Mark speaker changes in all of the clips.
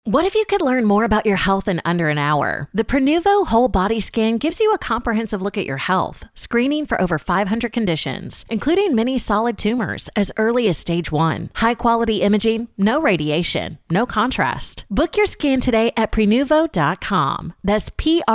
Speaker 1: What if you could learn more about your health in under an hour? The Prenuvo Whole Body Scan gives you a comprehensive look at your health, screening for over 500 conditions, including many solid tumors as early as stage 1. High-quality imaging, no radiation, no contrast. Book your scan today at Prenuvo.com. That's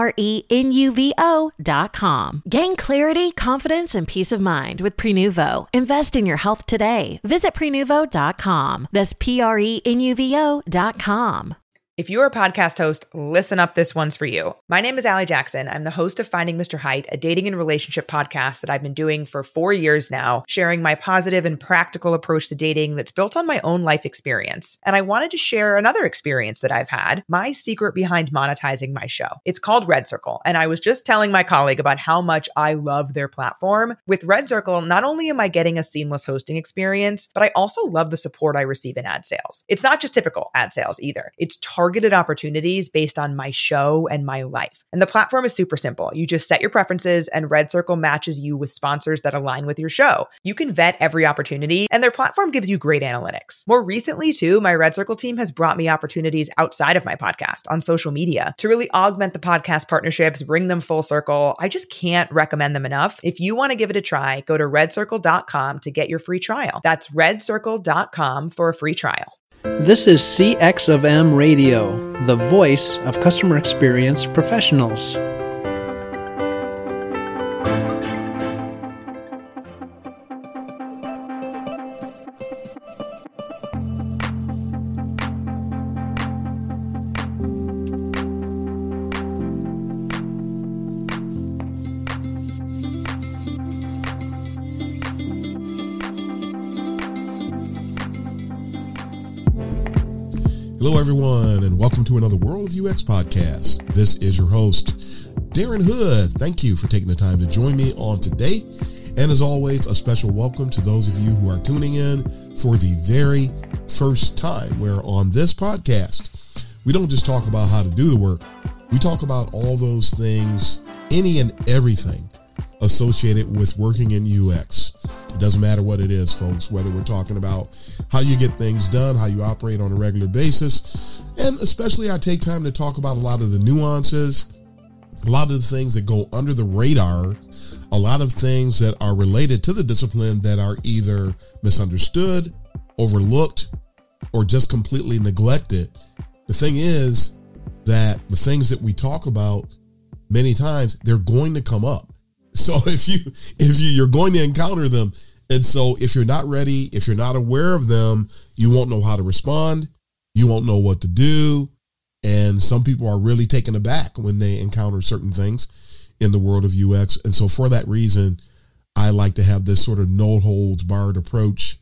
Speaker 1: Prenuvo.com. Gain clarity, confidence, and peace of mind with Prenuvo. Invest in your health today. Visit Prenuvo.com. That's Prenuvo.com.
Speaker 2: If you're a podcast host, listen up, this one's for you. My name is Allie Jackson. I'm the host of Finding Mr. Height, a dating and relationship podcast that I've been doing for 4 years now, sharing my positive and practical approach to dating that's built on my own life experience. And I wanted to share another experience that I've had, my secret behind monetizing my show. It's called Red Circle, and I was just telling my colleague about how much I love their platform. With Red Circle, not only am I getting a seamless hosting experience, but I also love the support I receive in ad sales. It's not just typical ad sales either. It's targeted opportunities based on my show and my life. And the platform is super simple. You just set your preferences and Red Circle matches you with sponsors that align with your show. You can vet every opportunity and their platform gives you great analytics. More recently too, my Red Circle team has brought me opportunities outside of my podcast on social media to really augment the podcast partnerships, bring them full circle. I just can't recommend them enough. If you want to give it a try, go to redcircle.com to get your free trial. That's redcircle.com for a free trial.
Speaker 3: This is CX of M Radio, the voice of customer experience professionals.
Speaker 4: Hello, everyone, and welcome to another World of UX podcast. This is your host, Darren Hood. Thank you for taking the time to join me on today. And as always, a special welcome to those of you who are tuning in for the very first time, where on this podcast, we don't just talk about how to do the work. We talk about all those things, any and everything associated with working in UX. It doesn't matter what it is, folks, whether we're talking about how you get things done, how you operate on a regular basis. And especially I take time to talk about a lot of the nuances, a lot of the things that go under the radar, a lot of things that are related to the discipline that are either misunderstood, overlooked, or just completely neglected. The thing is that the things that we talk about many times, they're going to come up. So you're going to encounter them. And so if you're not ready, if you're not aware of them, you won't know how to respond. You won't know what to do. And some people are really taken aback when they encounter certain things in the world of UX. And so for that reason, I like to have this sort of no holds barred approach.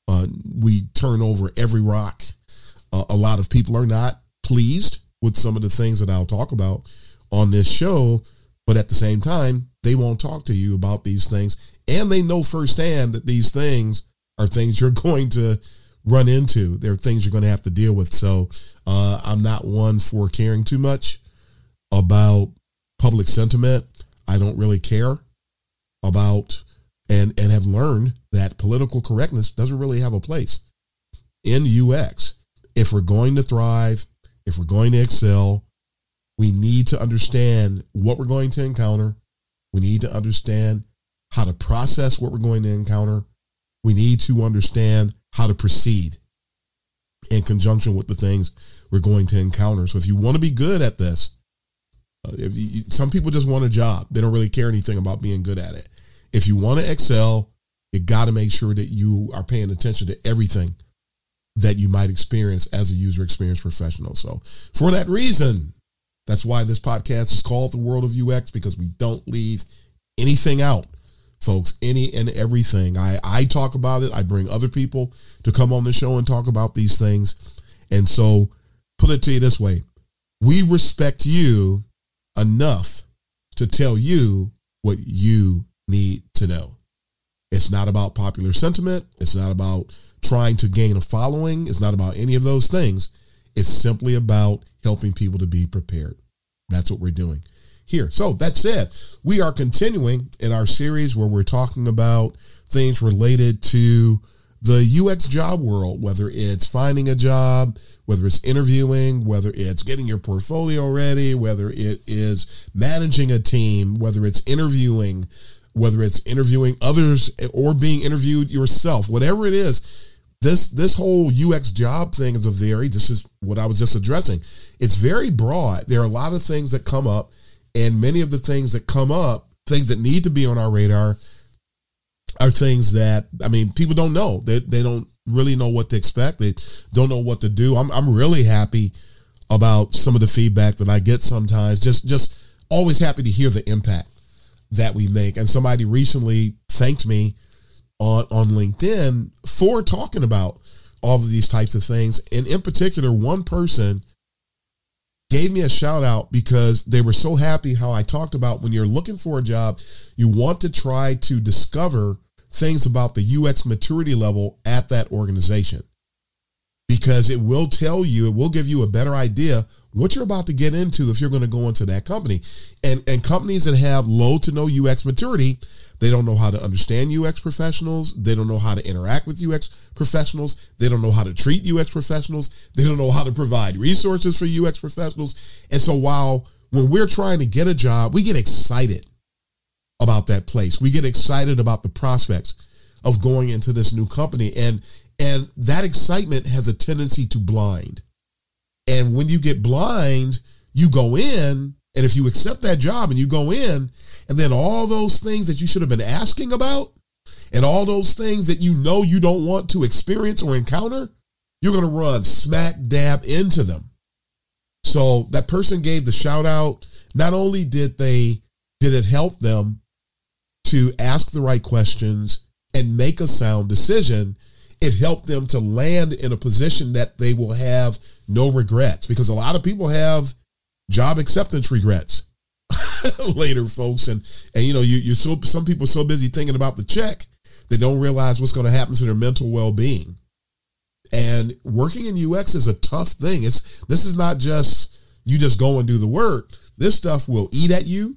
Speaker 4: We turn over every rock. A lot of people are not pleased with some of the things that I'll talk about on this show, but at the same time, they won't talk to you about these things. And they know firsthand that these things are things you're going to run into. They're things you're going to have to deal with. So I'm not one for caring too much about public sentiment. I don't really care about and have learned that political correctness doesn't really have a place in UX. If we're going to thrive, if we're going to excel, we need to understand what we're going to encounter. We need to understand how to process what we're going to encounter. We need to understand how to proceed in conjunction with the things we're going to encounter. So if you want to be good at this, some people just want a job. They don't really care anything about being good at it. If you want to excel, you got to make sure that you are paying attention to everything that you might experience as a user experience professional. So for that reason, that's why this podcast is called The World of UX, because we don't leave anything out, folks, any and everything. I talk about it. I bring other people to come on the show and talk about these things. And so put it to you this way. We respect you enough to tell you what you need to know. It's not about popular sentiment. It's not about trying to gain a following. It's not about any of those things. It's simply about helping people to be prepared. That's what we're doing here. So that said, we are continuing in our series where we're talking about things related to the UX job world, whether it's finding a job, whether it's interviewing, whether it's getting your portfolio ready, whether it is managing a team, whether it's interviewing others or being interviewed yourself, whatever it is, this whole UX job thing is this is what I was just addressing. It's very broad. There are a lot of things that come up, and many of the things that come up, things that need to be on our radar, are things that, people don't know. They don't really know what to expect. They don't know what to do. I'm really happy about some of the feedback that I get sometimes. Just always happy to hear the impact that we make. And somebody recently thanked me on LinkedIn for talking about all of these types of things. And in particular, one person gave me a shout out because they were so happy how I talked about when you're looking for a job, you want to try to discover things about the UX maturity level at that organization, because it will give you a better idea what you're about to get into if you're going to go into that company. And companies that have low to no UX maturity, they don't know how to understand UX professionals. They don't know how to interact with UX professionals. They don't know how to treat UX professionals. They don't know how to provide resources for UX professionals. And so when we're trying to get a job, we get excited about that place. We get excited about the prospects of going into this new company. And that excitement has a tendency to blind. And when you get blind, you go in, and if you accept that job and you go in, and then all those things that you should have been asking about, and all those things that you don't want to experience or encounter, you're going to run smack dab into them. So that person gave the shout out. Not only did it help them to ask the right questions and make a sound decision, it helped them to land in a position that they will have no regrets, because a lot of people have job acceptance regrets later, folks. And some people are so busy thinking about the check, they don't realize what's going to happen to their mental well-being. And working in UX is a tough thing. This is not just you just go and do the work. This stuff will eat at you.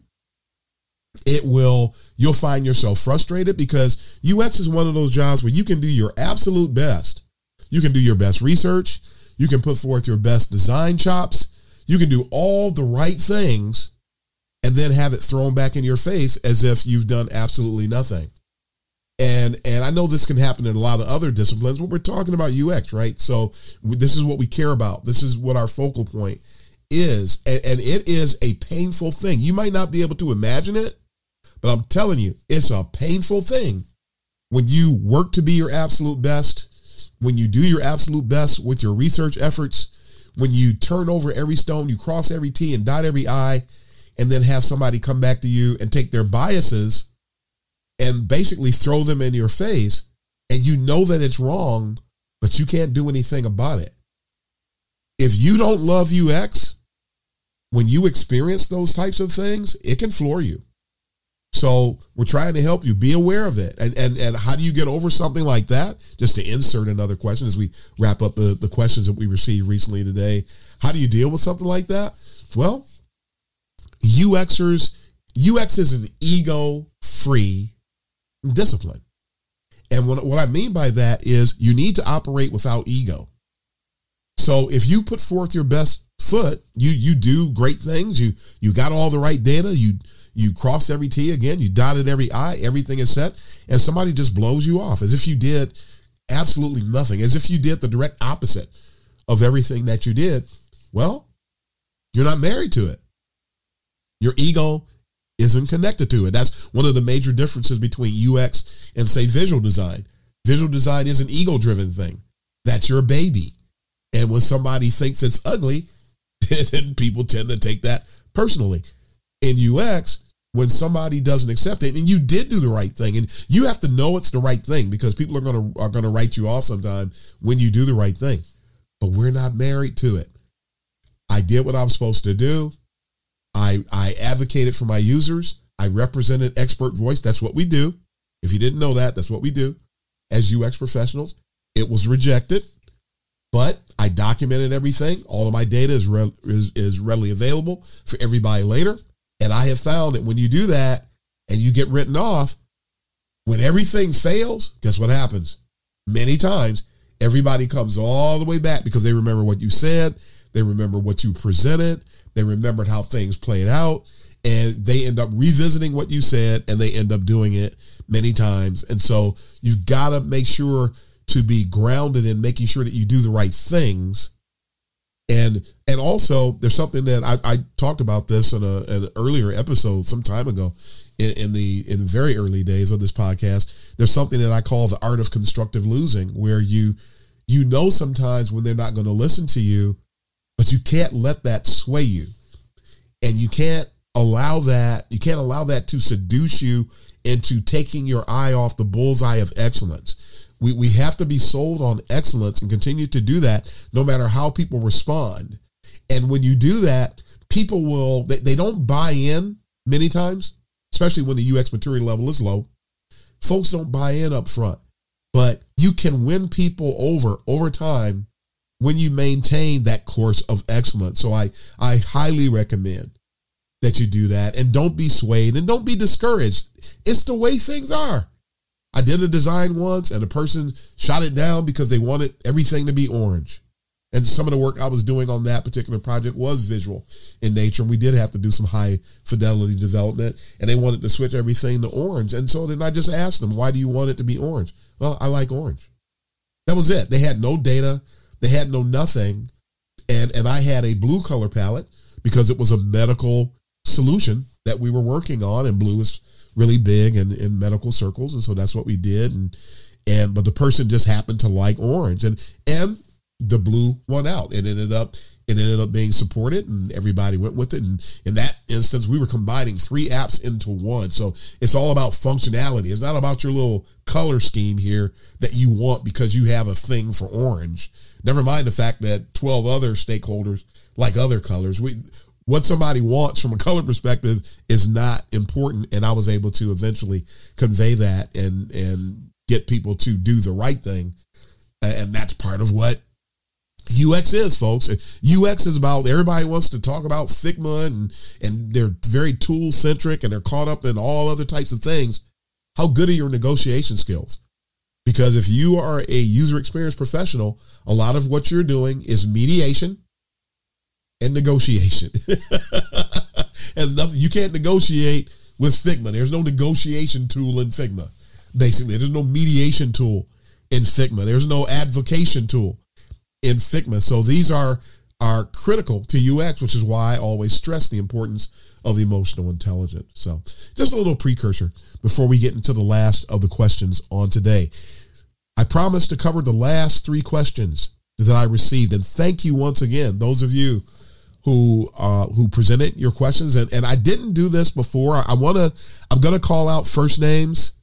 Speaker 4: You'll find yourself frustrated, because UX is one of those jobs where you can do your absolute best. You can do your best research. You can put forth your best design chops. You can do all the right things and then have it thrown back in your face as if you've done absolutely nothing. And I know this can happen in a lot of other disciplines, but we're talking about UX, right? So this is what we care about. This is what our focal point is. And it is a painful thing. You might not be able to imagine it, but I'm telling you, it's a painful thing when you work to be your absolute best, when you do your absolute best with your research efforts, when you turn over every stone, you cross every T and dot every I, and then have somebody come back to you and take their biases and basically throw them in your face, and you know that it's wrong, but you can't do anything about it. If you don't love UX, when you experience those types of things, it can floor you. So we're trying to help you be aware of it. And how do you get over something like that? Just to insert another question as we wrap up the questions that we received recently today. How do you deal with something like that? Well, UX is an ego-free discipline. And what I mean by that is you need to operate without ego. So if you put forth your best foot, you do great things, you got all the right data, you crossed every T again, you dotted every I, everything is set, and somebody just blows you off as if you did absolutely nothing, as if you did the direct opposite of everything that you did. Well, you're not married to it. Your ego isn't connected to it. That's one of the major differences between UX and, say, visual design. Visual design is an ego-driven thing. That's your baby. And when somebody thinks it's ugly, then people tend to take that personally. In UX, when somebody doesn't accept it, and you did do the right thing, and you have to know it's the right thing, because people are going to write you off sometime when you do the right thing. But we're not married to it. I did what I was supposed to do. I advocated for my users. I represented expert voice. That's what we do. If you didn't know that, that's what we do as UX professionals. It was rejected, but I documented everything. All of my data is readily available for everybody later. And I have found that when you do that and you get written off, when everything fails, guess what happens? Many times Everybody comes all the way back because they remember what you said. They remember what you presented. They remembered how things played out, and they end up revisiting what you said, and they end up doing it many times. And so you've got to make sure to be grounded in making sure that you do the right things. And also there's something that I talked about this in an earlier episode some time ago in the very early days of this podcast. There's something that I call the art of constructive losing, where you know sometimes when they're not going to listen to you, but you can't let that sway you. And you can't allow that to seduce you into taking your eye off the bullseye of excellence. We have to be sold on excellence and continue to do that no matter how people respond. And when you do that, people they don't buy in many times, especially when the UX maturity level is low. Folks don't buy in up front, but you can win people over time when you maintain that course of excellence. So I highly recommend that you do that, and don't be swayed and don't be discouraged. It's the way things are. I did a design once and a person shot it down because they wanted everything to be orange. And some of the work I was doing on that particular project was visual in nature. And we did have to do some high fidelity development, and they wanted to switch everything to orange. And so then I just asked them, why do you want it to be orange? Well, I like orange. That was it. They had no data. They had no nothing. And I had a blue color palette because it was a medical solution that we were working on, and blue is really big in medical circles, and so that's what we did. But the person just happened to like orange, and the blue won out. It ended up being supported, and everybody went with it. And in that instance, we were combining 3 apps into one. So it's all about functionality. It's not about your little color scheme here that you want because you have a thing for orange. Never mind the fact that 12 other stakeholders like other colors. What somebody wants from a color perspective is not important. And I was able to eventually convey that and get people to do the right thing. And that's part of what UX is, folks. UX is about, everybody wants to talk about Figma and they're very tool centric and they're caught up in all other types of things. How good are your negotiation skills? Because if you are a user experience professional, a lot of what you're doing is mediation and negotiation. Has nothing. You can't negotiate with Figma. There's no negotiation tool in Figma. Basically, there's no mediation tool in Figma. There's no advocation tool in Figma. So these are critical to UX, which is why I always stress the importance of emotional intelligence. So just a little precursor before we get into the last of the questions on today. I promised to cover the last 3 questions that I received. And thank you once again, those of you who presented your questions. And I didn't do this before. I'm going to call out first names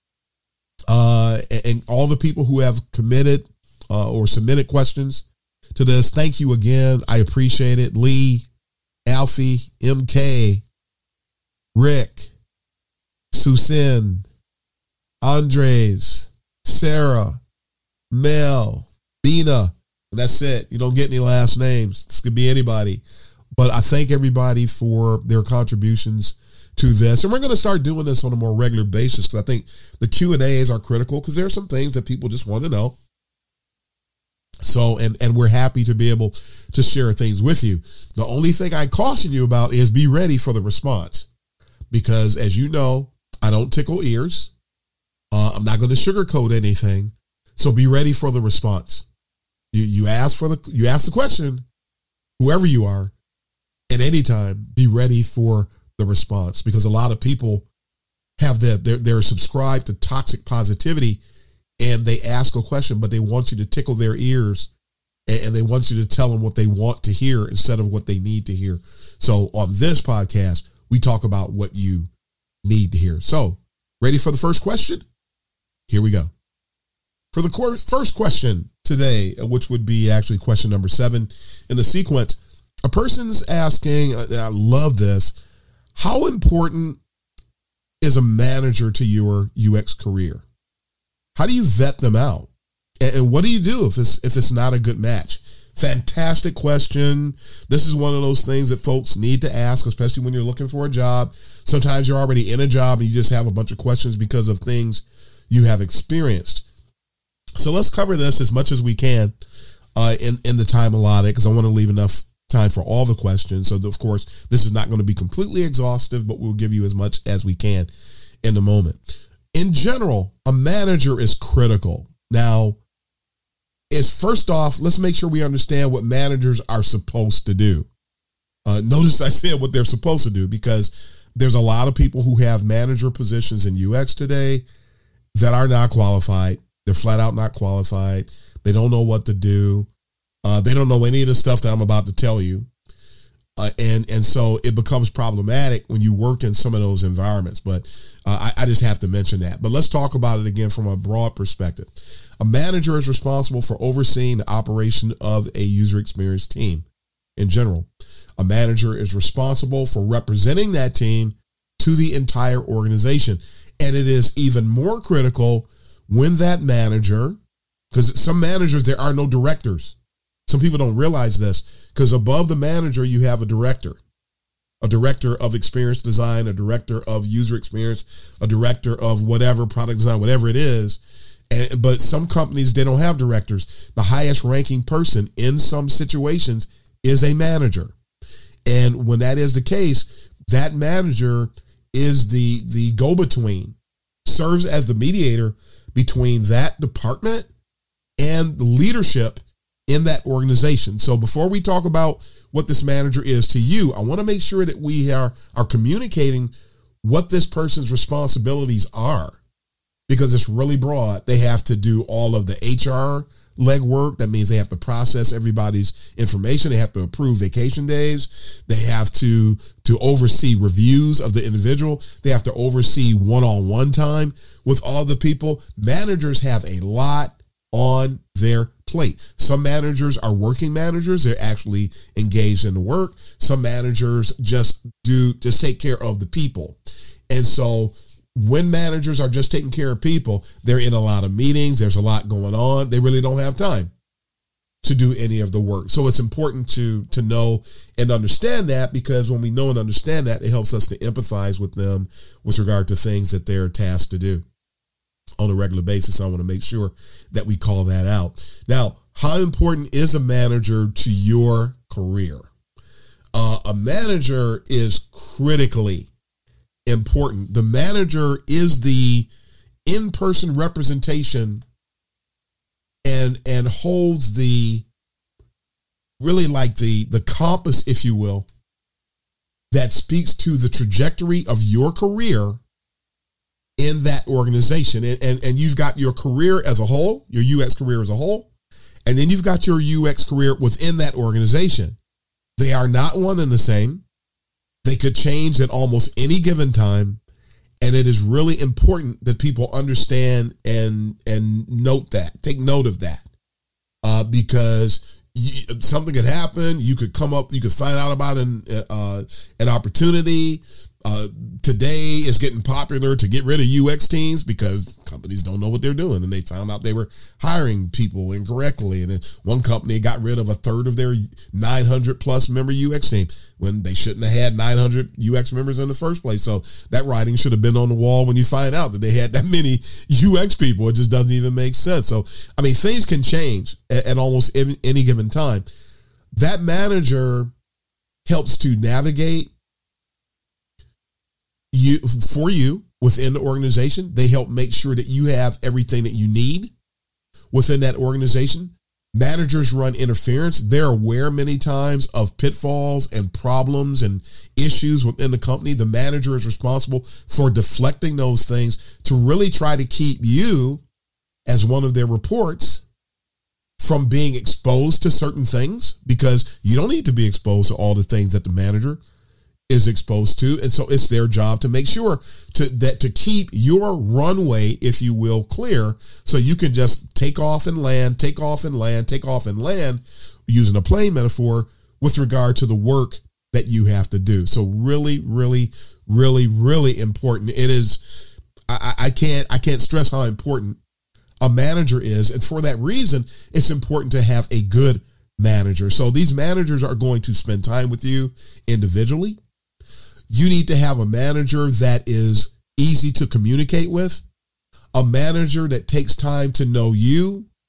Speaker 4: and all the people who have committed or submitted questions to this. Thank you again. I appreciate it. Lee, Alfie, MK, Rick, Susan, Andres, Sarah, Mel, Bina. And that's it. You don't get any last names. This could be anybody. But I thank everybody for their contributions to this. And we're going to start doing this on a more regular basis because I think the Q&As are critical because there are some things that people just want to know. So, and we're happy to be able to share things with you. The only thing I caution you about is be ready for the response. Because as you know, I don't tickle ears. I'm not going to sugarcoat anything. So be ready for the response. You ask the question, whoever you are, at any time, be ready for the response, because a lot of people have they're subscribed to toxic positivity and they ask a question, but they want you to tickle their ears and they want you to tell them what they want to hear instead of what they need to hear. So on this podcast, we talk about what you need to hear. So ready for the first question? Here we go. For the first question today, which would be actually question number 7 in the sequence, a person's asking, I love this, how important is a manager to your UX career? How do you vet them out? And what do you do if it's not a good match? Fantastic question. This is one of those things that folks need to ask, especially when you're looking for a job. Sometimes you're already in a job and you just have a bunch of questions because of things you have experienced. So let's cover this as much as we can in the time allotted, because I want to leave enough time for all the questions. So, of course, this is not going to be completely exhaustive, but we'll give you as much as we can in the moment. In general, a manager is critical. Now, first off, let's make sure we understand what managers are supposed to do. Notice I said what they're supposed to do, because there's a lot of people who have manager positions in UX today that are not qualified. They're flat out not qualified. They don't know what to do. They don't know any of the stuff that I'm about to tell you. And so it becomes problematic when you work in some of those environments. But I just have to mention that. But let's talk about it again from a broad perspective. A manager is responsible for overseeing the operation of a user experience team in general. A manager is responsible for representing that team to the entire organization. And it is even more critical when that manager, because some managers, there are no directors. Some people don't realize this, because above the manager, you have a director of experience design, a director of user experience, a director of whatever, product design, whatever it is. But some companies, they don't have directors. The highest ranking person in some situations is a manager. And when that is the case, that manager is the go-between, serves as the mediator between that department and the leadership in that organization. So before we talk about what this manager is to you, I want to make sure that we are communicating what this person's responsibilities are, because it's really broad. They have to do all of the HR legwork. That means they have to process everybody's information. They have to approve vacation days. They have to oversee reviews of the individual. They have to oversee one-on-one time with all the people. Managers have a lot on their plate. Some managers are working managers. They're actually engaged in the work. Some managers just take care of the people. And so when managers are just taking care of people, they're in a lot of meetings. There's a lot going on. They really don't have time to do any of the work. So it's important to know and understand that, because when we know and understand that, it helps us to empathize with them with regard to things that they're tasked to do on a regular basis. I want to make sure that we call that out. Now, how important is a manager to your career? A manager is critically important. The manager is the in-person representation and holds the compass, if you will, that speaks to the trajectory of your career in that organization. And you've got your career as a whole, your UX career as a whole, and then you've got your UX career within that organization. They are not one and the same. They could change at almost any given time. And it is really important that people understand and take note of that, because something could happen. You could find out about an opportunity. Today is getting popular to get rid of UX teams because companies don't know what they're doing, and they found out they were hiring people incorrectly. And then one company got rid of a third of their 900 plus member UX team when they shouldn't have had 900 UX members in the first place. So that writing should have been on the wall when you find out that they had that many UX people. It just doesn't even make sense. So, I mean, things can change at almost any given time. That manager helps to navigate you within the organization. They help make sure that you have everything that you need within that organization. Managers run interference. They're aware many times of pitfalls and problems and issues within the company. The manager is responsible for deflecting those things to really try to keep you, as one of their reports, from being exposed to certain things, because you don't need to be exposed to all the things that the manager is exposed to. And so it's their job to make sure to keep your runway, if you will, clear, so you can just take off and land, using a plane metaphor, with regard to the work that you have to do. So really, really, really, really important. It is, I can't stress how important a manager is. And for that reason, it's important to have a good manager. So these managers are going to spend time with you individually. You need to have a manager that is easy to communicate with, a manager that takes time to know you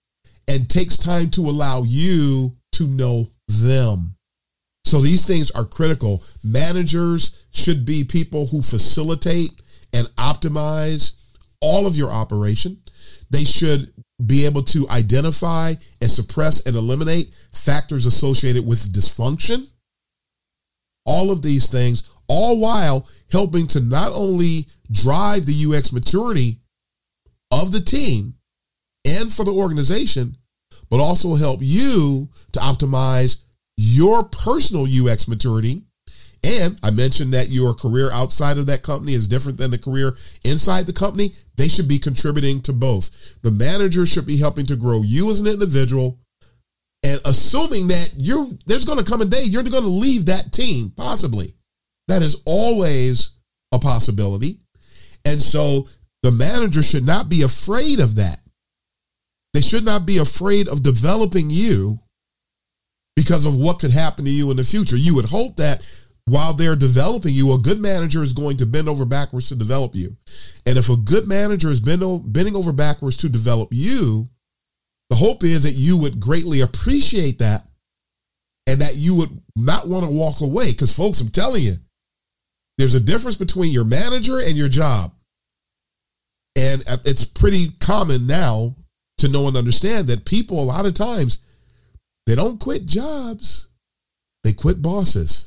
Speaker 4: and takes time to allow you to know them. So these things are critical. Managers should be people who facilitate and optimize all of your operation. They should be able to identify and suppress and eliminate factors associated with dysfunction. All of these things, all while helping to not only drive the UX maturity of the team and for the organization, but also help you to optimize your personal UX maturity. And I mentioned that your career outside of that company is different than the career inside the company. They should be contributing to both. The manager should be helping to grow you as an individual, and assuming that there's going to come a day you're going to leave that team, possibly. That is always a possibility. And so the manager should not be afraid of that. They should not be afraid of developing you because of what could happen to you in the future. You would hope that while they're developing you, a good manager is going to bend over backwards to develop you. And if a good manager is bending over backwards to develop you, the hope is that you would greatly appreciate that and that you would not want to walk away. Because folks, I'm telling you, there's a difference between your manager and your job. And it's pretty common now to know and understand that people, a lot of times, they don't quit jobs. They quit bosses.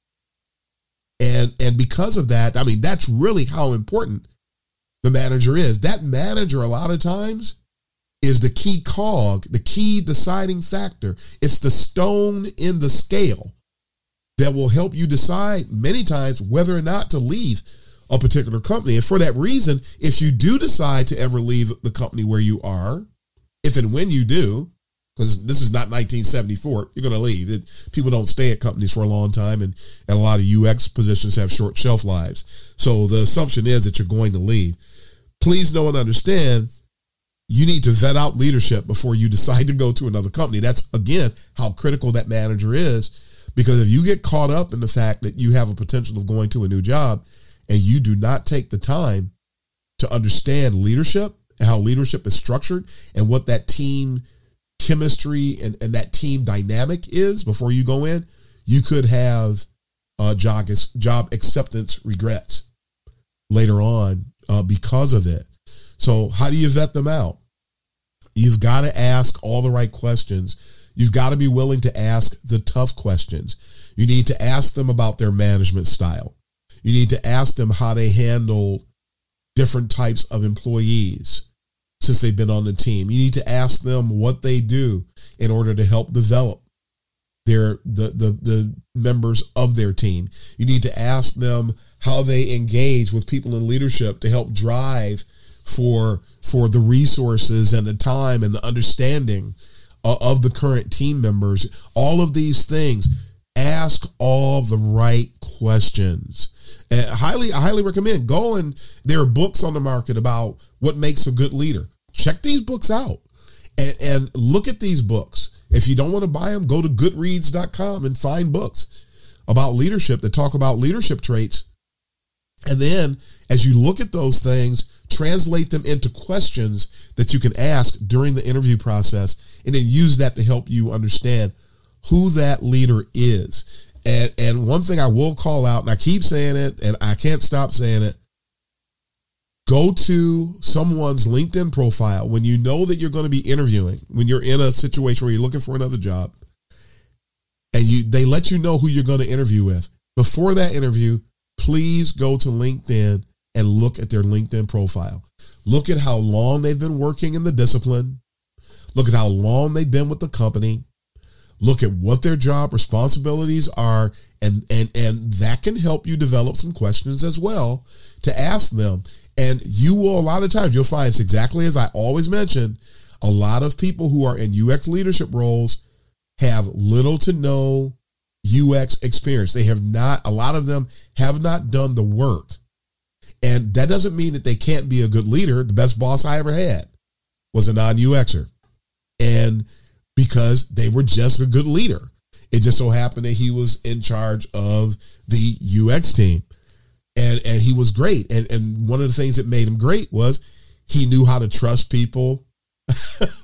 Speaker 4: And because of that, I mean, that's really how important the manager is. That manager, a lot of times, is the key cog, the key deciding factor. It's the stone in the scale that will help you decide many times whether or not to leave a particular company. And for that reason, if you do decide to ever leave the company where you are, if and when you do, because this is not 1974, you're going to leave. People don't stay at companies for a long time, and a lot of UX positions have short shelf lives. So the assumption is that you're going to leave. Please know and understand, you need to vet out leadership before you decide to go to another company. That's, again, how critical that manager is, because if you get caught up in the fact that you have a potential of going to a new job and you do not take the time to understand leadership and how leadership is structured and what that team chemistry and that team dynamic is before you go in, you could have job acceptance regrets later on because of it. So how do you vet them out? You've got to ask all the right questions. You've got to be willing to ask the tough questions. You need to ask them about their management style. You need to ask them how they handle different types of employees since they've been on the team. You need to ask them what they do in order to help develop the members of their team. You need to ask them how they engage with people in leadership to help drive for the resources and the time and the understanding of the current team members. All of these things. Ask all the right questions. And I highly recommend going. There are books on the market about what makes a good leader. Check these books out and look at these books. If you don't want to buy them, go to goodreads.com and find books about leadership that talk about leadership traits. And then as you look at those things, translate them into questions that you can ask during the interview process, and then use that to help you understand who that leader is. And one thing I will call out, and I keep saying it, and I can't stop saying it, go to someone's LinkedIn profile when you know that you're going to be interviewing, when you're in a situation where you're looking for another job, and they let you know who you're going to interview with. Before that interview, please go to LinkedIn and look at their LinkedIn profile. Look at how long they've been working in the discipline. Look at how long they've been with the company. Look at what their job responsibilities are, and that can help you develop some questions as well to ask them. And you will, a lot of times, you'll find it's exactly as I always mention, a lot of people who are in UX leadership roles have little to no UX experience. A lot of them have not done the work. And that doesn't mean that they can't be a good leader. The best boss I ever had was a non-UXer. And because they were just a good leader. It just so happened that he was in charge of the UX team. And he was great. And one of the things that made him great was he knew how to trust people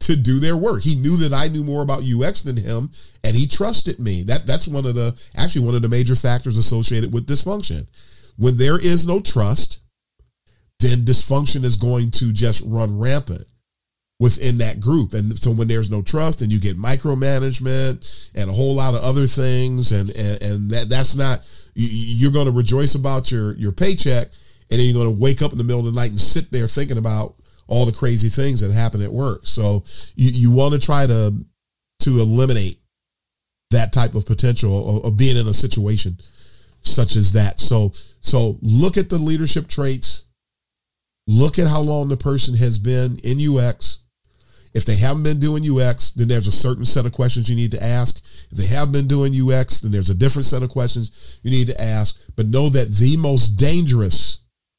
Speaker 4: to do their work. He knew that I knew more about UX than him, and he trusted me. That's one of the major factors associated with dysfunction. When there is no trust, then dysfunction is going to just run rampant within that group. And so when there's no trust, then you get micromanagement and a whole lot of other things. And that's not, you're going to rejoice about your paycheck, and then you're going to wake up in the middle of the night and sit there thinking about all the crazy things that happen at work. So you want to try to eliminate that type of potential of being in a situation such as that. So look at the leadership traits. Look at how long the person has been in UX. If they haven't been doing UX, then there's a certain set of questions you need to ask. If they have been doing UX, then there's a different set of questions you need to ask. But know that the most dangerous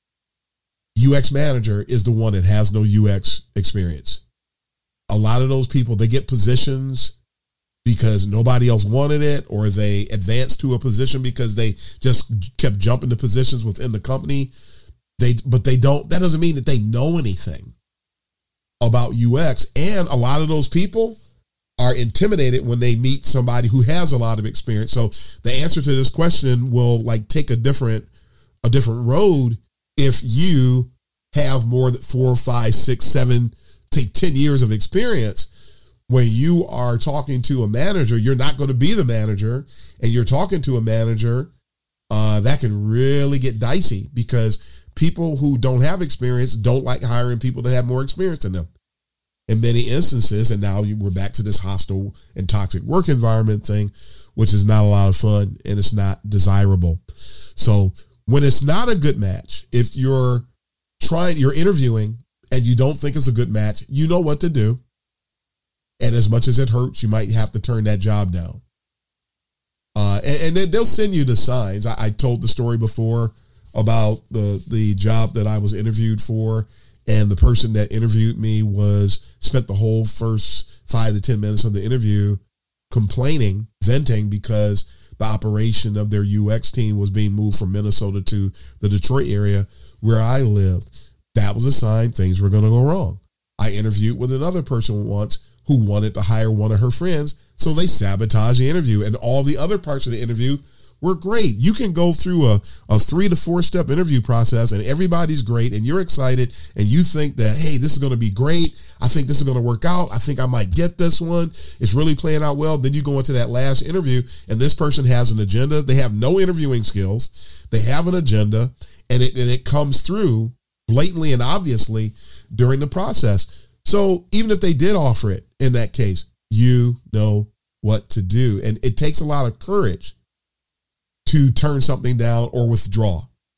Speaker 4: UX manager is the one that has no UX experience. A lot of those people, they get positions because nobody else wanted it, or they advanced to a position because they just kept jumping to positions within the company. That doesn't mean that they know anything about UX. And a lot of those people are intimidated when they meet somebody who has a lot of experience. So the answer to this question will take a different road if you have more than 4, 5, 6, 7, take 10 years of experience. When you are talking to a manager, you're not going to be the manager, and you're talking to a manager, that can really get dicey, because people who don't have experience don't like hiring people that have more experience than them in many instances. And now we're back to this hostile and toxic work environment thing, which is not a lot of fun, and it's not desirable. So when it's not a good match, if you're interviewing and you don't think it's a good match, you know what to do. And as much as it hurts, you might have to turn that job down. And then they'll send you the signs. I told the story before about the job that I was interviewed for, and the person that interviewed me spent the whole first 5 to 10 minutes of the interview complaining, venting, because the operation of their UX team was being moved from Minnesota to the Detroit area where I lived. That was a sign things were going to go wrong. I interviewed with another person once who wanted to hire one of her friends, so they sabotaged the interview, and all the other parts of the interview were great. You can go through a 3 to 4 step interview process, and everybody's great, and you're excited, and you think that, hey, this is going to be great. I think this is going to work out. I think I might get this one. It's really playing out well. Then you go into that last interview, and this person has an agenda. They have no interviewing skills. They have an agenda, and it comes through blatantly and obviously during the process. So even if they did offer it in that case, you know what to do. And it takes a lot of courage to turn something down or withdraw.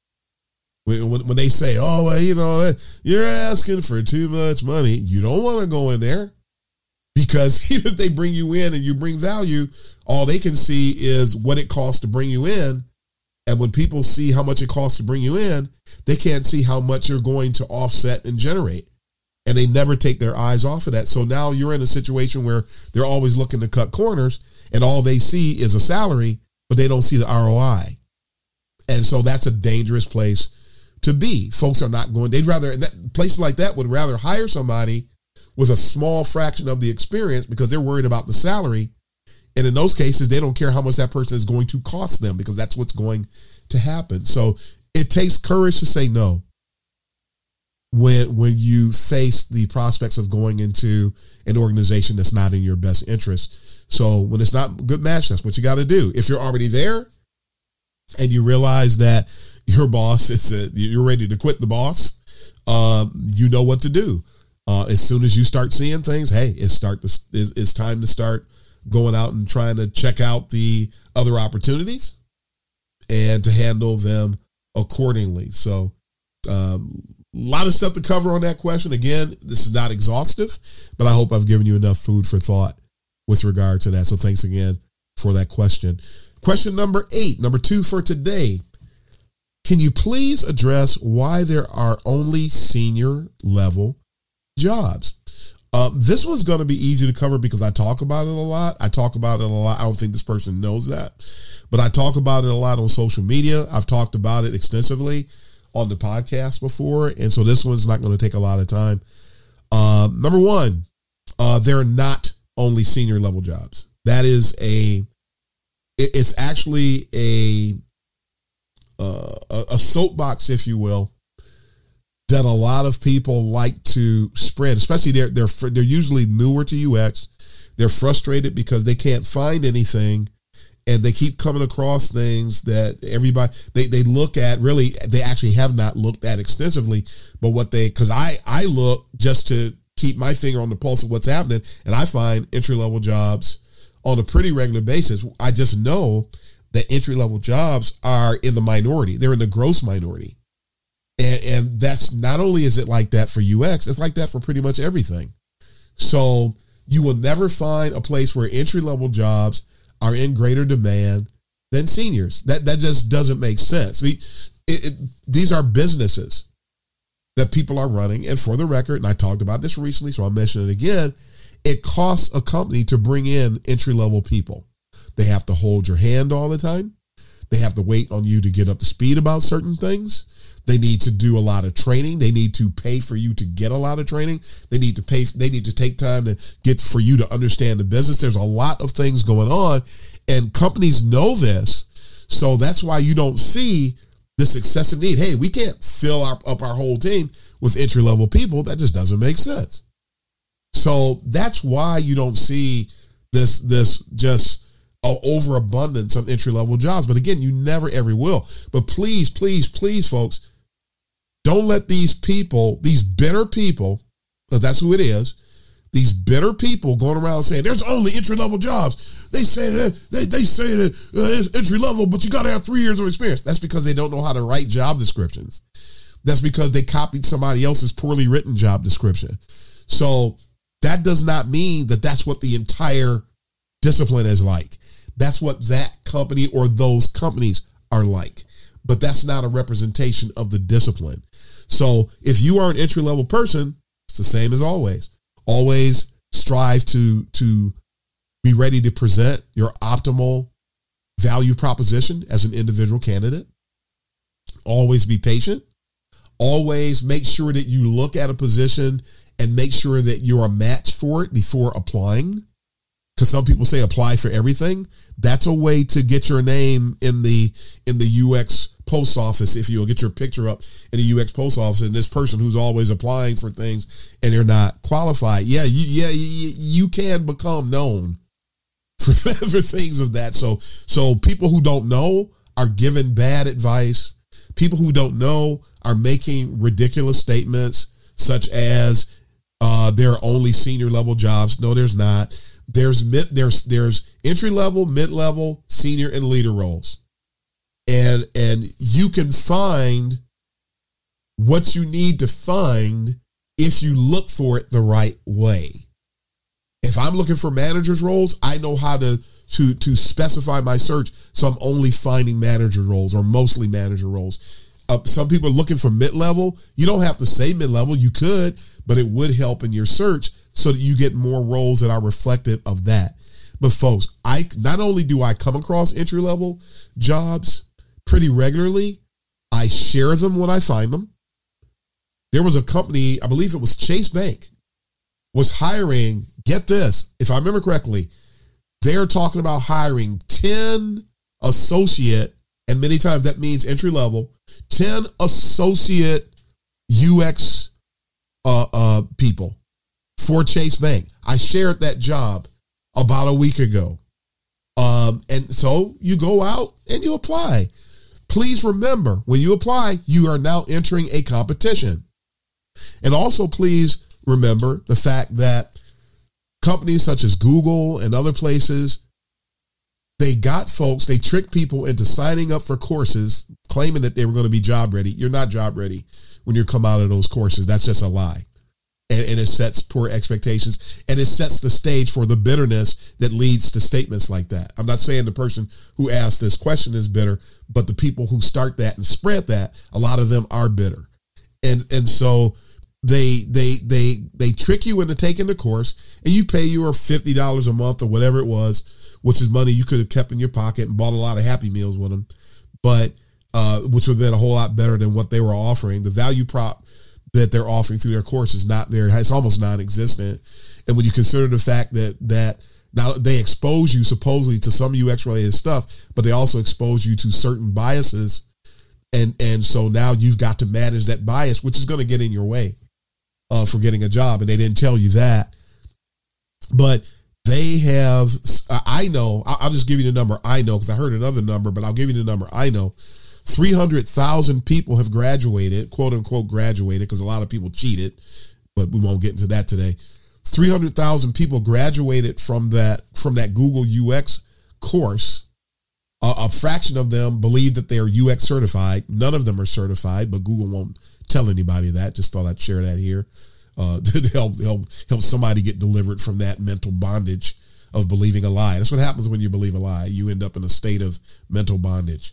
Speaker 4: When they say, oh, well, you're asking for too much money, you don't want to go in there, because even if they bring you in and you bring value, all they can see is what it costs to bring you in. And when people see how much it costs to bring you in, they can't see how much you're going to offset and generate. And they never take their eyes off of that. So now you're in a situation where they're always looking to cut corners, and all they see is a salary, but they don't see the ROI. And so that's a dangerous place to be. Folks are not going, places like that would rather hire somebody with a small fraction of the experience because they're worried about the salary. And in those cases, they don't care how much that person is going to cost them, because that's what's going to happen. So it takes courage to say no when you face the prospects of going into an organization that's not in your best interest. So when it's not a good match, that's what you got to do. If you're already there and you realize that your boss you're ready to quit the boss, you know what to do. As soon as you start seeing things, hey, it's time to start going out and trying to check out the other opportunities and to handle them accordingly. So, a lot of stuff to cover on that question. Again, this is not exhaustive, but I hope I've given you enough food for thought with regard to that. So thanks again for that question. Question number 8, number 2 for today. Can you please address why there are only senior level jobs? This one's going to be easy to cover because I talk about it a lot. I don't think this person knows that, but I talk about it a lot on social media. I've talked about it extensively on the podcast before, and so this one's not going to take a lot of time. Number 1, they're not only senior level jobs. That is it's actually a soapbox, if you will, that a lot of people like to spread, especially they're usually newer to UX. They're frustrated because they can't find anything, and they keep coming across things that everybody, they look at, really, they actually have not looked at extensively, but because I look just to keep my finger on the pulse of what's happening, and I find entry-level jobs on a pretty regular basis. I just know that entry-level jobs are in the minority. They're in the gross minority. And that's, not only is it like that for UX, it's like that for pretty much everything. So you will never find a place where entry-level jobs are in greater demand than seniors. That just doesn't make sense. These are businesses that people are running. And for the record, and I talked about this recently, so I'll mention it again, it costs a company to bring in entry-level people. They have to hold your hand all the time. They have to wait on you to get up to speed about certain things. They need to do a lot of training. They need to pay for you to get a lot of training. They need to take time for you to understand the business. There's a lot of things going on, and companies know this. So that's why you don't see this excessive need. Hey, we can't fill up our whole team with entry-level people. That just doesn't make sense. So that's why you don't see this just overabundance of entry-level jobs. But again, you never ever will. But please, please, please, folks, don't let these people, these bitter people, because that's who it is, these bitter people going around saying there's only entry-level jobs. They say that it's entry-level, but you got to have 3 years of experience. That's because they don't know how to write job descriptions. That's because they copied somebody else's poorly written job description. So that does not mean that that's what the entire discipline is like. That's what that company or those companies are like. But that's not a representation of the discipline. So if you are an entry-level person, it's the same as always. Always strive to be ready to present your optimal value proposition as an individual candidate. Always be patient. Always make sure that you look at a position and make sure that you're a match for it before applying. Because some people say apply for everything. That's a way to get your name in the UX post office. If you'll get your picture up in the UX post office, and this person who's always applying for things and they're not qualified. You can become known for things of that. So people who don't know are given bad advice. People who don't know are making ridiculous statements such as there are only senior level jobs. No, there's not. There's entry level, mid level, senior, and leader roles, and you can find what you need to find if you look for it the right way. If I'm looking for managers roles, I know how to specify my search, so I'm only finding manager roles or mostly manager roles. Some people are looking for mid level. You don't have to say mid level. You could, but it would help in your search so that you get more roles that are reflective of that. But folks, not only do I come across entry-level jobs pretty regularly, I share them when I find them. There was a company, I believe it was Chase Bank, was hiring, get this, if I remember correctly, they're talking about hiring 10 associate, and many times that means entry-level, 10 associate UX people for Chase Bank. I shared that job about a week ago. And so you go out and you apply. Please remember, when you apply, you are now entering a competition. And also please remember the fact that companies such as Google and other places, they tricked people into signing up for courses, claiming that they were going to be job ready. You're not job ready when you come out of those courses. That's just a lie. And it sets poor expectations, and it sets the stage for the bitterness that leads to statements like that. I'm not saying the person who asked this question is bitter, but the people who start that and spread that, a lot of them are bitter. And so they trick you into taking the course, and you pay your $50 a month or whatever it was, which is money you could have kept in your pocket and bought a lot of Happy Meals with them, but which would have been a whole lot better than what they were offering. The value prop that they're offering through their course is not very high. It's almost non-existent. And when you consider the fact that now they expose you supposedly to some UX related stuff, but they also expose you to certain biases. And so now you've got to manage that bias, which is going to get in your way for getting a job. And they didn't tell you that. But they have, I know, I'll just give you the number I know because I heard another number, but I'll give you the number I know. 300,000 people have graduated, quote unquote graduated, because a lot of people cheated, but we won't get into that today. 300,000 people graduated from that Google UX course. A fraction of them believe that they are UX certified. None of them are certified, but Google won't tell anybody that. Just thought I'd share that here to help somebody get delivered from that mental bondage of believing a lie. That's what happens when you believe a lie. You end up in a state of mental bondage.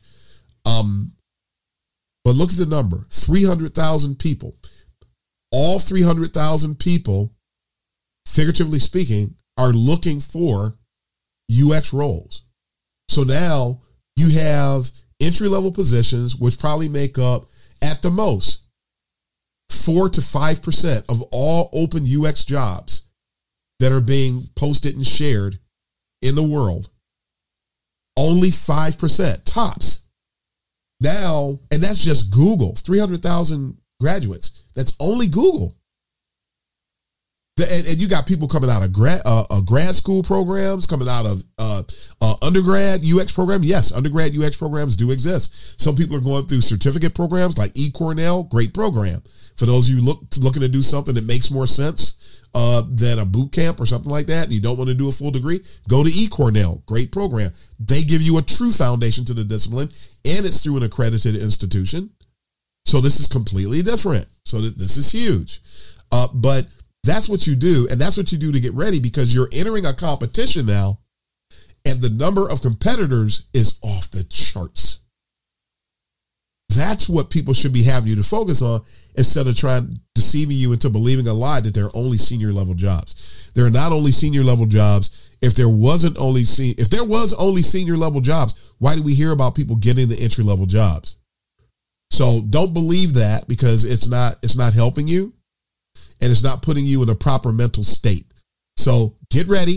Speaker 4: But look at the number, 300,000 people. All 300,000 people, figuratively speaking, are looking for UX roles. So now you have entry-level positions, which probably make up, at the most, 4 to 5% of all open UX jobs that are being posted and shared in the world. Only 5%, tops. Now, and that's just Google, 300,000 graduates. That's only Google. And you got people coming out of grad school programs, coming out of undergrad UX program. Yes, undergrad UX programs do exist. Some people are going through certificate programs like eCornell, great program. For those of you looking to do something that makes more sense than a boot camp or something like that, and you don't want to do a full degree, go to eCornell, great program. They give you a true foundation to the discipline, and it's through an accredited institution. So this is completely different. So this is huge. But that's what you do, and that's what you do to get ready, because you're entering a competition now, and the number of competitors is off the charts. That's what people should be having you to focus on, instead of trying deceiving you into believing a lie that there are only senior level jobs. There are not only senior level jobs. If there was only senior level jobs, why do we hear about people getting the entry level jobs? So don't believe that, because it's not helping you, and it's not putting you in a proper mental state. So get ready.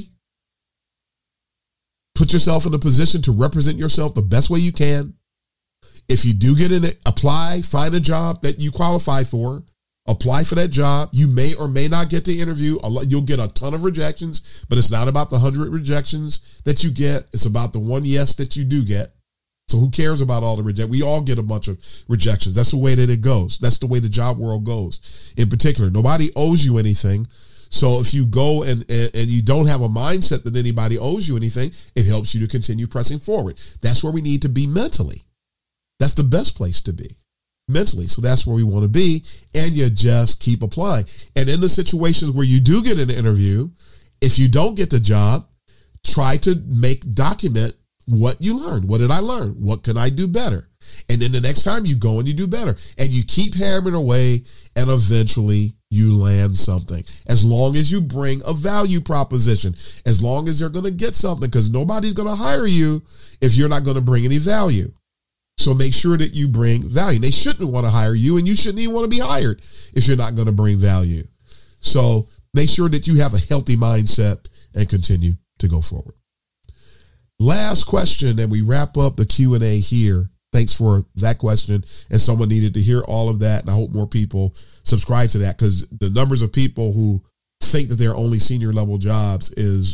Speaker 4: Put yourself in a position to represent yourself the best way you can. If you do get in it, apply, find a job that you qualify for, apply for that job. You may or may not get the interview. You'll get a ton of rejections, but it's not about the 100 rejections that you get. It's about the one yes that you do get. So who cares about all the rejections? We all get a bunch of rejections. That's the way that it goes. That's the way the job world goes. In particular, nobody owes you anything. So if you go and you don't have a mindset that anybody owes you anything, it helps you to continue pressing forward. That's where we need to be mentally. That's the best place to be mentally. So that's where we want to be. And you just keep applying. And in the situations where you do get an interview, if you don't get the job, try to document what you learned. What did I learn? What can I do better? And then the next time you go and you do better, and you keep hammering away, and eventually you land something. As long as you bring a value proposition, as long as you're going to get something, because nobody's going to hire you if you're not going to bring any value. So make sure that you bring value. They shouldn't want to hire you, and you shouldn't even want to be hired if you're not going to bring value. So make sure that you have a healthy mindset and continue to go forward. Last question, and we wrap up the Q&A here. Thanks for that question. And someone needed to hear all of that, and I hope more people subscribe to that, because the numbers of people who think that they're only senior level jobs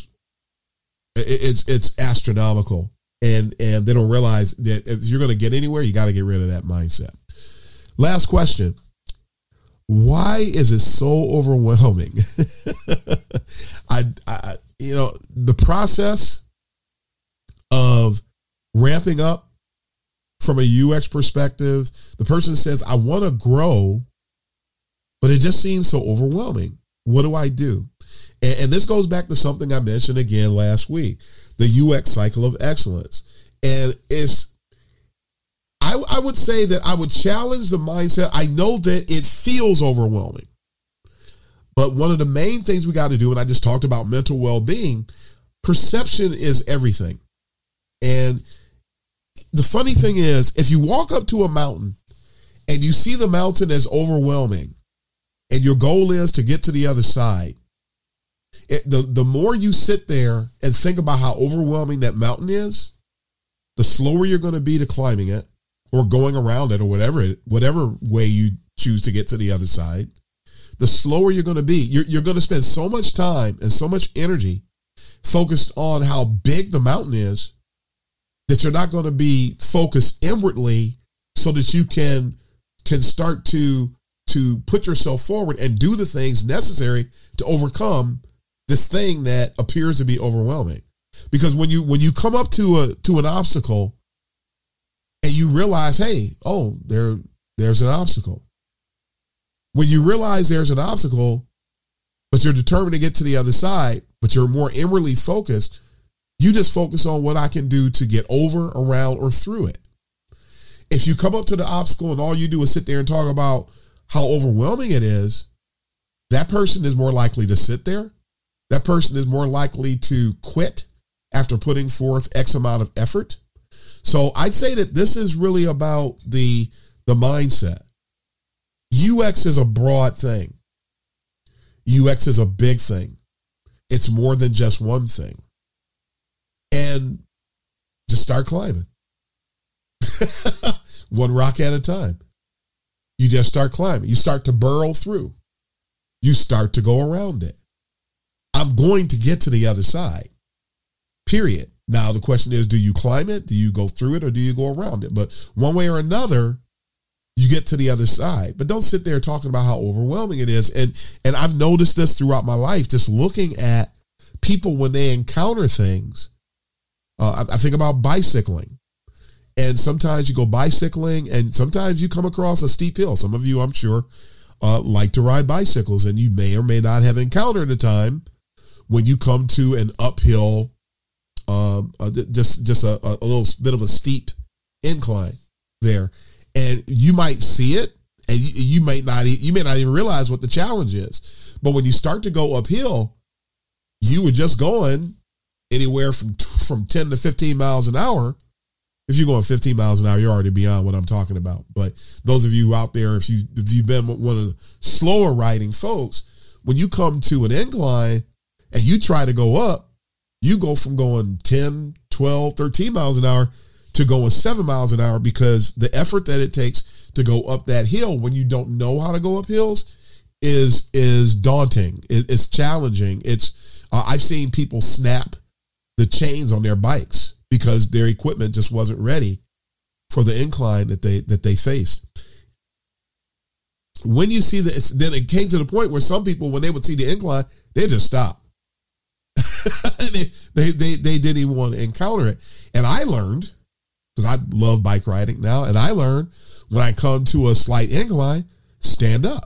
Speaker 4: it's astronomical. And they don't realize that if you're going to get anywhere, you got to get rid of that mindset. Last question. Why is it so overwhelming? The process of ramping up from a UX perspective, the person says, I want to grow, but it just seems so overwhelming. What do I do? And this goes back to something I mentioned again last week, the UX cycle of excellence. And I would say that I would challenge the mindset. I know that it feels overwhelming, but one of the main things we got to do, and I just talked about mental well-being, perception is everything. And the funny thing is, if you walk up to a mountain and you see the mountain as overwhelming, and your goal is to get to the other side, The more you sit there and think about how overwhelming that mountain is, the slower you're going to be to climbing it or going around it or whatever way you choose to get to the other side. The slower you're going to be. You're going to spend so much time and so much energy focused on how big the mountain is that you're not going to be focused inwardly so that you can start to put yourself forward and do the things necessary to overcome this thing that appears to be overwhelming. Because when you come up to an obstacle and you realize, hey, there's an obstacle. When you realize there's an obstacle, but you're determined to get to the other side, but you're more inwardly focused, you just focus on what I can do to get over, around, or through it. If you come up to the obstacle and all you do is sit there and talk about how overwhelming it is, that person is more likely to sit there. That person is more likely to quit after putting forth X amount of effort. So I'd say that this is really about the mindset. UX is a broad thing. UX is a big thing. It's more than just one thing. And just start climbing. One rock at a time. You just start climbing. You start to burrow through. You start to go around it. I'm going to get to the other side. Period. Now, the question is, do you climb it? Do you go through it? Or do you go around it? But one way or another, you get to the other side. But don't sit there talking about how overwhelming it is. And I've noticed this throughout my life, just looking at people when they encounter things. I think about bicycling. And sometimes you go bicycling and sometimes you come across a steep hill. Some of you, I'm sure, like to ride bicycles, and you may or may not have encountered a time when you come to an uphill, just a little bit of a steep incline there. And you might see it, and you may not even realize what the challenge is. But when you start to go uphill, you were just going anywhere from 10 to 15 miles an hour. If you're going 15 miles an hour, you're already beyond what I'm talking about. But those of you out there, if you've been one of the slower riding folks, when you come to an incline and you try to go up, you go from going 10, 12, 13 miles an hour to going 7 miles an hour, because the effort that it takes to go up that hill when you don't know how to go up hills is daunting. It's challenging. I've seen people snap the chains on their bikes because their equipment just wasn't ready for the incline that they faced. When you see that, then it came to the point where some people, when they would see the incline, they just stop. they didn't even want to encounter it. And I learned, because I love bike riding now, and I learned when I come to a slight incline, stand up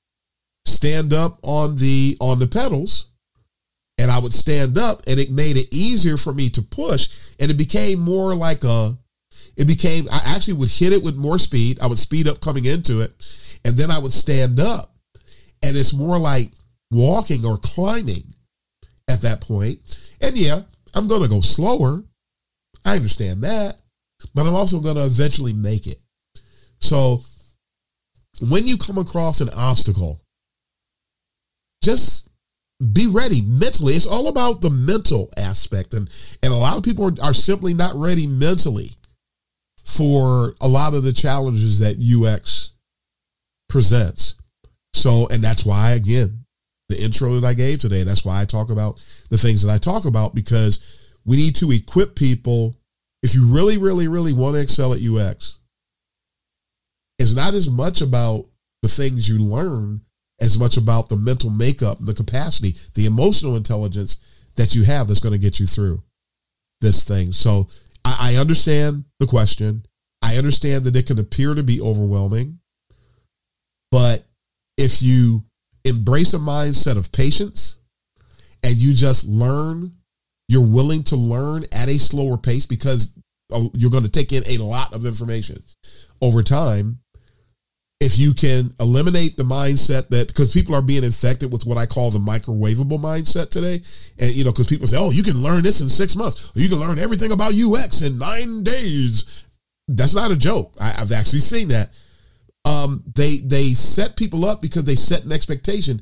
Speaker 4: on the pedals. And I would stand up, and it made it easier for me to push. And it became more like I actually would hit it with more speed. I would speed up coming into it, and then I would stand up. And it's more like walking or climbing at that point. And yeah, I'm going to go slower. I understand that. But I'm also going to eventually make it. So when you come across an obstacle, just be ready mentally. It's all about the mental aspect. And a lot of people are simply not ready mentally for a lot of the challenges that UX presents. So, and that's why, again, the intro that I gave today, that's why I talk about the things that I talk about, because we need to equip people. If you really, really, really want to excel at UX, it's not as much about the things you learn as much about the mental makeup, the capacity, the emotional intelligence that you have that's going to get you through this thing. So I understand the question. I understand that it can appear to be overwhelming, but if you embrace a mindset of patience and you just learn, you're willing to learn at a slower pace, because you're going to take in a lot of information over time. If you can eliminate the mindset that, because people are being infected with what I call the microwavable mindset today. And, because people say, oh, you can learn this in 6 months, or you can learn everything about UX in 9 days. That's not a joke. I've actually seen that. They set people up because they set an expectation.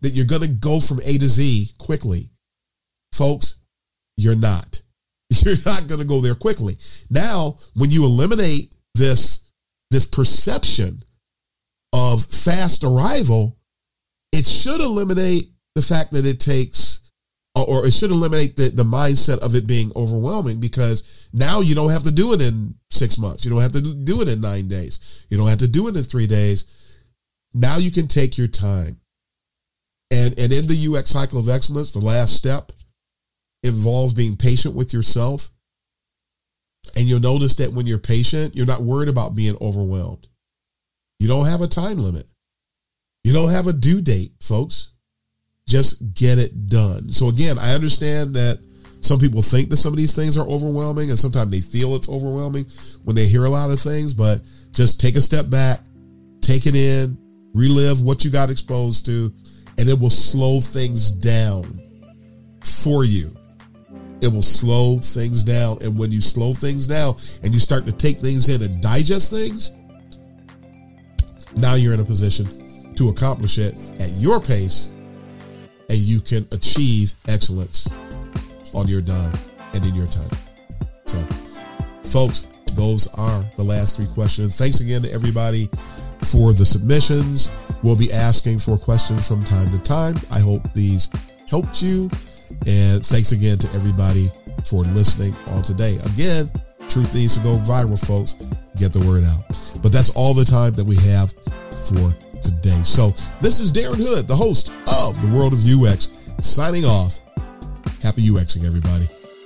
Speaker 4: that you're going to go from A to Z quickly. Folks, you're not. You're not going to go there quickly. Now, when you eliminate this perception of fast arrival, it should eliminate the fact that it takes, or it should eliminate the mindset of it being overwhelming, because now you don't have to do it in 6 months. You don't have to do it in 9 days. You don't have to do it in 3 days. Now you can take your time. And in the UX cycle of excellence, the last step involves being patient with yourself. And you'll notice that when you're patient, you're not worried about being overwhelmed. You don't have a time limit. You don't have a due date, folks. Just get it done. So again, I understand that some people think that some of these things are overwhelming, and sometimes they feel it's overwhelming when they hear a lot of things, but just take a step back, take it in, relive what you got exposed to, and it will slow things down for you. It will slow things down. And when you slow things down and you start to take things in and digest things, now you're in a position to accomplish it at your pace, and you can achieve excellence on your dime and in your time. So, folks, those are the last 3 questions. Thanks again to everybody for the submissions. We'll be asking for questions from time to time. I hope these helped you. And thanks again to everybody for listening on today. Again, truth needs to go viral, folks. Get the word out. But that's all the time that we have for today. So this is Darren Hood, the host of The World of UX, signing off. Happy UXing, everybody.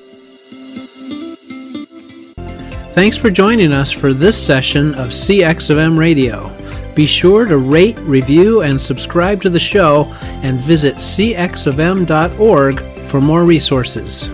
Speaker 3: Thanks for joining us for this session of CX of M Radio. Be sure to rate, review, and subscribe to the show, and visit cxofm.org for more resources.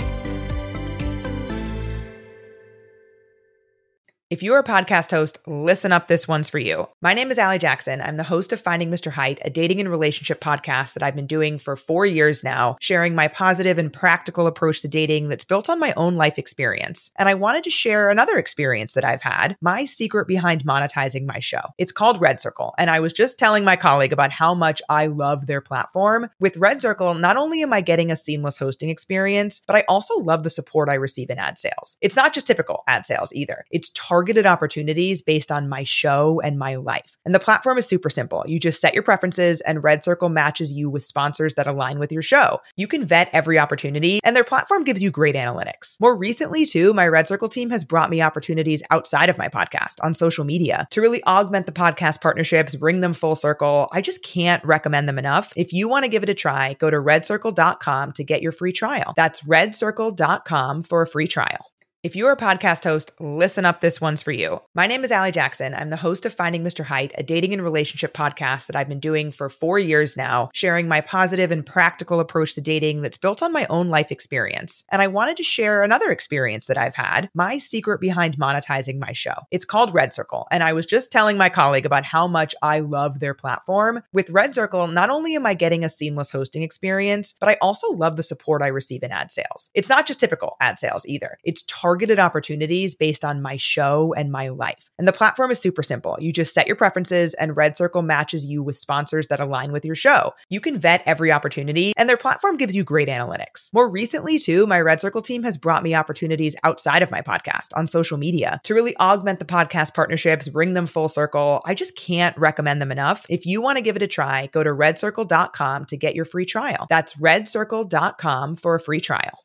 Speaker 2: If you're a podcast host, listen up, this one's for you. My name is Allie Jackson. I'm the host of Finding Mr. Height, a dating and relationship podcast that I've been doing for 4 years now, sharing my positive and practical approach to dating that's built on my own life experience. And I wanted to share another experience that I've had, my secret behind monetizing my show. It's called Red Circle, and I was just telling my colleague about how much I love their platform. With Red Circle, not only am I getting a seamless hosting experience, but I also love the support I receive in ad sales. It's not just typical ad sales either. It's targeted opportunities based on my show and my life. And the platform is super simple. You just set your preferences, and Red Circle matches you with sponsors that align with your show. You can vet every opportunity, and their platform gives you great analytics. More recently, too, my Red Circle team has brought me opportunities outside of my podcast on social media to really augment the podcast partnerships, bring them full circle. I just can't recommend them enough. If you want to give it a try, go to redcircle.com to get your free trial. That's redcircle.com for a free trial. If you're a podcast host, listen up, this one's for you. My name is Allie Jackson. I'm the host of Finding Mr. Height, a dating and relationship podcast that I've been doing for 4 years now, sharing my positive and practical approach to dating that's built on my own life experience. And I wanted to share another experience that I've had, my secret behind monetizing my show. It's called Red Circle, and I was just telling my colleague about how much I love their platform. With Red Circle, not only am I getting a seamless hosting experience, but I also love the support I receive in ad sales. It's not just typical ad sales either. It's targeted opportunities based on my show and my life. And the platform is super simple. You just set your preferences, and Red Circle matches you with sponsors that align with your show. You can vet every opportunity, and their platform gives you great analytics. More recently, too, my Red Circle team has brought me opportunities outside of my podcast on social media to really augment the podcast partnerships, bring them full circle. I just can't recommend them enough. If you want to give it a try, go to redcircle.com to get your free trial. That's redcircle.com for a free trial.